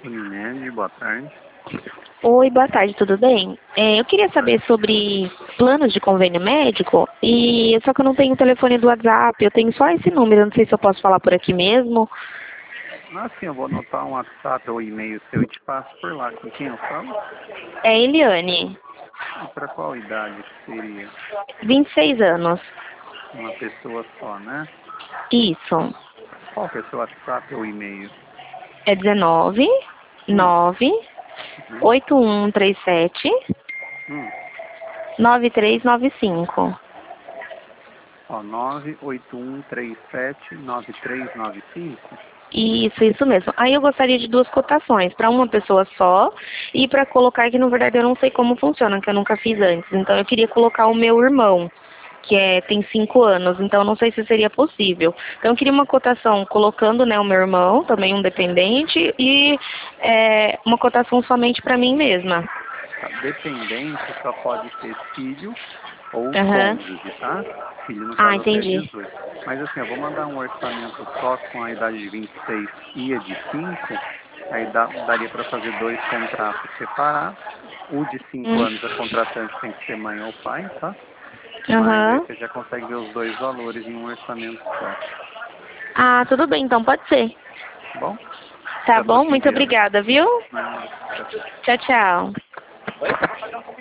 Unimed, boa tarde. Oi, boa tarde, tudo bem? Eu queria saber sobre planos de convênio médico, só que eu não tenho o telefone do WhatsApp, eu tenho só esse número, eu não sei se eu posso falar por aqui mesmo. Sim, eu vou anotar um WhatsApp ou e-mail seu e te passo por lá. Com quem eu falo? É Eliane, E para qual idade que seria? 26 anos. Uma pessoa só, né? Isso. Qual que é seu WhatsApp ou e-mail? É 19 Hum, 9 uhum, 8137 hum. 9395. Ó, 981379395. Isso mesmo. Aí eu gostaria de duas cotações, para uma pessoa só e para colocar que, na verdade, eu não sei como funciona, que eu nunca fiz antes. Então eu queria colocar o meu irmão, tem 5 anos, então eu não sei se seria possível. Então eu queria uma cotação colocando, né, o meu irmão, também um dependente, e uma cotação somente para mim mesma. Tá? Dependente só pode ser filho ou Aham. cônjuge, tá? Filho, no Ah, caso, até entendi. 18. Mas assim, eu vou mandar um orçamento só com a idade de 26 e a de 5. Aí daria para fazer dois contratos separados. O de 5 Hum. anos, a contratante tem que ser mãe ou pai, tá? Mas aí Aham. você já consegue ver os dois valores em um orçamento só. Ah, tudo bem, então pode ser. Tá bom? Tá Já tô bom? te Muito enviando. obrigada, viu? Nada. Tchau, tchau. Tchau, tchau.